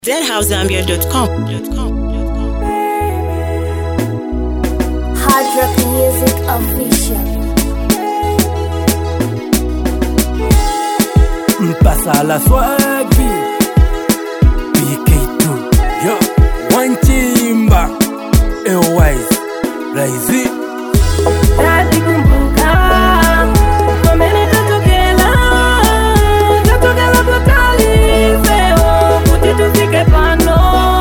ZHouseZambia.com. Hard Rock Music Official. Mpasa la swagi PK2 yo Wanchimba Airwise Raizi Rati kumbuka Komene tatokela kutali Feo kuti tufike pano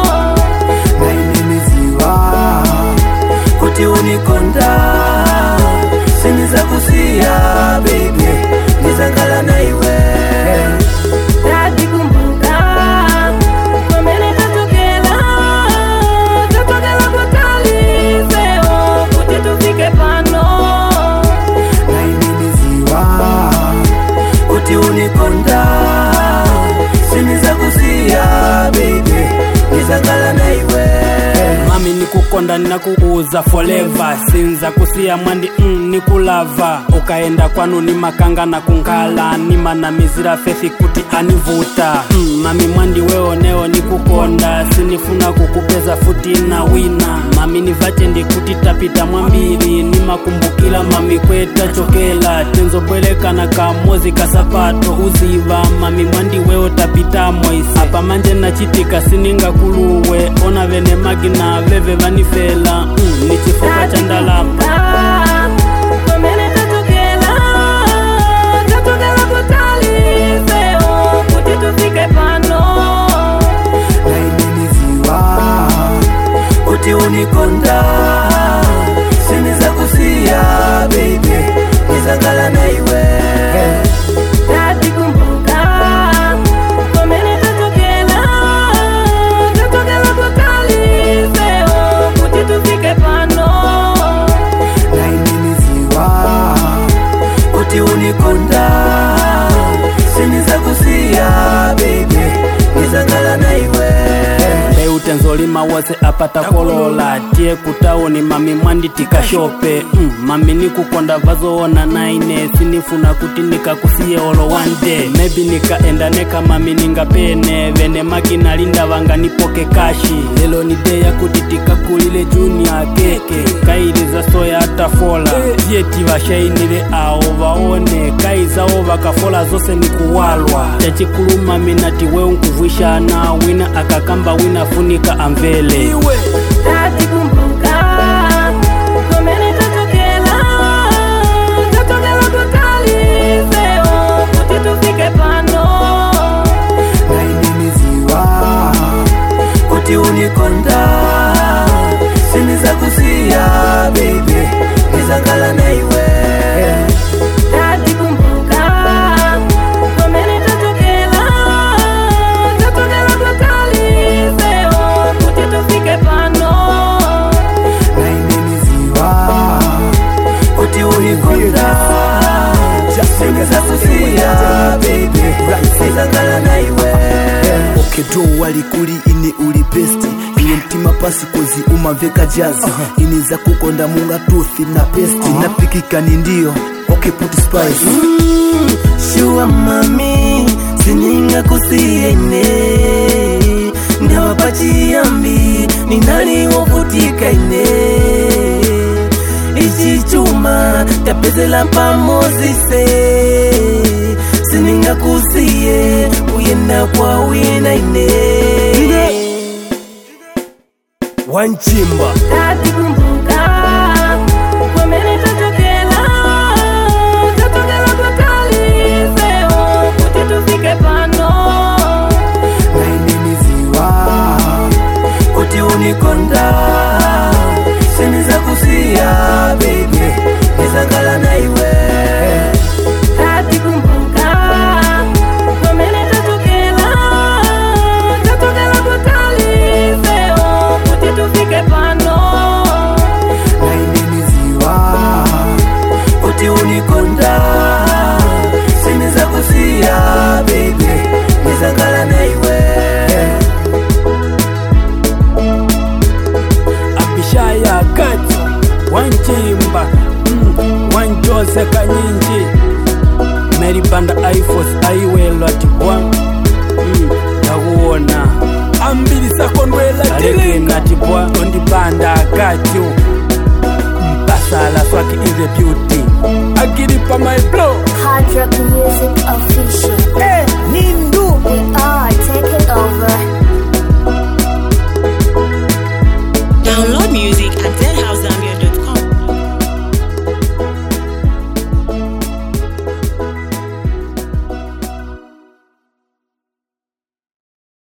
Nainimiziwa kuti unikonda Siniza kusia baby Nizangala na iwe Rati kumbuka Komene tatokela kutali Feo kuti tufike pano Nainimiziwa kuti unikonda Siniza kusia baby Nizangala na iwe Mami nikukonda ninakuuza forever Sinza kusia mwandi nikulava Ukaenda kwanu ni makanga na kunkala Nima na mizira fethi kuti anivuta Mami mwandi weo neo nikukonda Sinifuna kukupeza futi na wina Mami nivachendi kuti tapita mwambiri Nima kumbukila mami kweta chokela Tenzo bweleka na kamozi kasapato uziva Mami mwandi weo tapita moisi Apa manje na chitika sininga kuluwe Ona vene magina veve vanifela Nichifoka chandalapa Komene tatokela kutali Feo kuti tufike pano Nainimiziwa kuti unikonda Siniza kusia baby Nizangala na iwe Rati kumbuka Komene tatokela kutali Feo kuti tufike pano Nainimiziwa kuti unikonda Siniza kusia baby Nizangala na iwe Utenzolima wose apata kolola Tie kutaoni mami mwandi tika shope Mami nikukonda vazoona naine Sinifuna kuti nikakusie olo one day Maybe nikaenda neka mami ningapene Vene magina linda vanga nipoke kashi Lelo ni day ya kuti tika kulile junior keke Kairiza soya atafola Tie tivashainile ao vaone Kaiza vakafola zose nikuwalwa Chachikulu mami nati weu nkuvwisha na wina akakamba wina funika amvele Rati kumbuka Komene tatokela kutali Feo kuti tufike pano Nainimiziwa kuti unikonda Siniza kusia baby Nizangala na iwe Rati kumbuka Komene tatokela kutali Feo kuti tufike pano Nainimiziwa kuti unikonda Siniza kusia baby Nizangala na iwe Okedo walikuli ine uli besti Iwe mtima pasi kozi umaveka jazi Iniza kukonda munga toothi na pesti Napikika ni ndio Okay put spice Shua mami Sininga kusie ine Ndawa pachi yambi Ninali wovutika ine Ichi chuma Tapezela pamozise Sininga kusie Uyenda kwa wina ine Wanchimba Rati kumbuka Komene tatokela kutali Feo kuti tufike pano Nainimiziwa kuti unikonda Siniza kusia baby Nizangala na iwe Rati kumbuka Komene tatokela kutali Feo kuti tufike pano sakondwela tilinga tipwa ondipanda akacho mpasala swaki is a beauty agiripa my blow Hard rock music